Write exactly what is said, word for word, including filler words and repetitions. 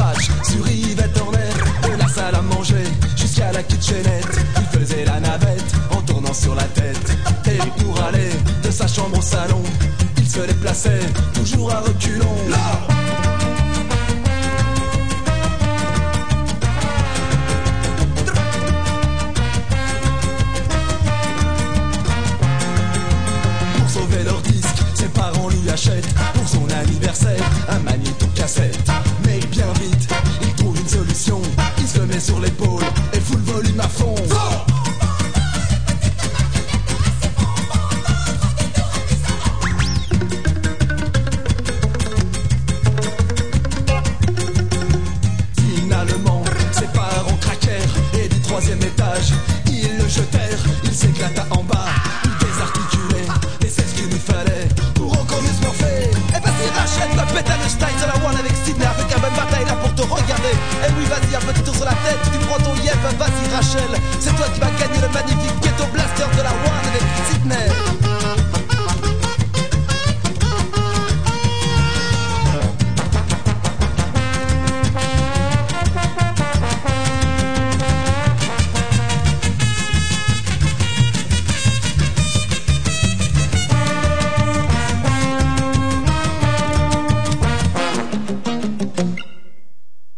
garage, sur Yvette Horner, de la salle à manger jusqu'à la kitchenette. Il faisait la navette en tournant sur la tête. Et pour aller de sa chambre au salon, il se déplaçait toujours à reculons. Là achète pour son anniversaire un magnéto-cassette. Mais bien vite, il trouve une solution. Il se le met sur l'épaule et fout le volume à fond.